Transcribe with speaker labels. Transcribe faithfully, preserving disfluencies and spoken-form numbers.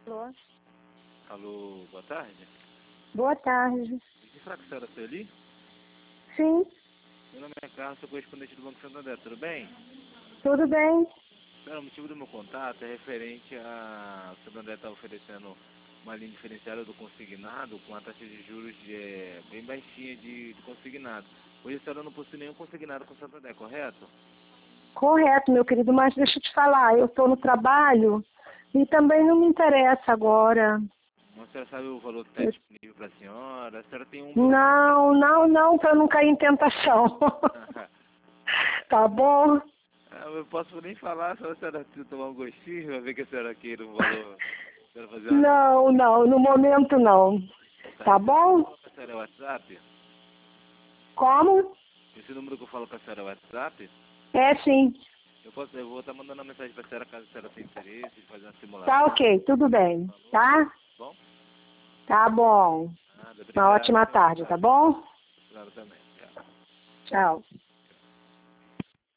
Speaker 1: Alô?
Speaker 2: Alô, boa tarde.
Speaker 1: Boa tarde.
Speaker 2: Será que a senhora Sueli?
Speaker 1: Sim,
Speaker 2: Meu nome é Carlos, sou correspondente do Banco Santander, tudo bem?
Speaker 1: tudo bem?
Speaker 2: Senhora, o motivo do meu contato é referente a... O Santander está oferecendo uma linha diferenciada do consignado com uma taxa de juros de, é, bem baixinha de, de consignado. Hoje a senhora não possui nenhum consignado com o Santander, correto?
Speaker 1: Correto, meu querido, mas deixa eu te falar, eu estou no trabalho e também não me interessa agora.
Speaker 2: A senhora sabe o valor que está
Speaker 1: Eu-
Speaker 2: disponível para a senhora? A senhora tem um...
Speaker 1: Não, não, não, para não cair em tentação. Tá bom?
Speaker 2: Ah, eu posso nem falar, só a senhora tomar um gostinho, vai ver que a senhora queira um valor... A senhora fazer uma...
Speaker 1: Não, não, no momento não. Tá bom?
Speaker 2: A senhora é WhatsApp?
Speaker 1: Como?
Speaker 2: Esse número que eu falo com a senhora é WhatsApp?
Speaker 1: É sim.
Speaker 2: Eu, posso, eu vou estar mandando uma mensagem para a senhora caso a senhora tenha interesse em fazer uma
Speaker 1: Tá
Speaker 2: simulação.
Speaker 1: ok, tudo bem, tá?
Speaker 2: Bom?
Speaker 1: Tá bom.
Speaker 2: Nada,
Speaker 1: Uma
Speaker 2: obrigado.
Speaker 1: ótima
Speaker 2: Tenha uma boa
Speaker 1: tarde, tá
Speaker 2: tarde.
Speaker 1: bom?
Speaker 2: Claro também. Tchau.
Speaker 1: Tchau.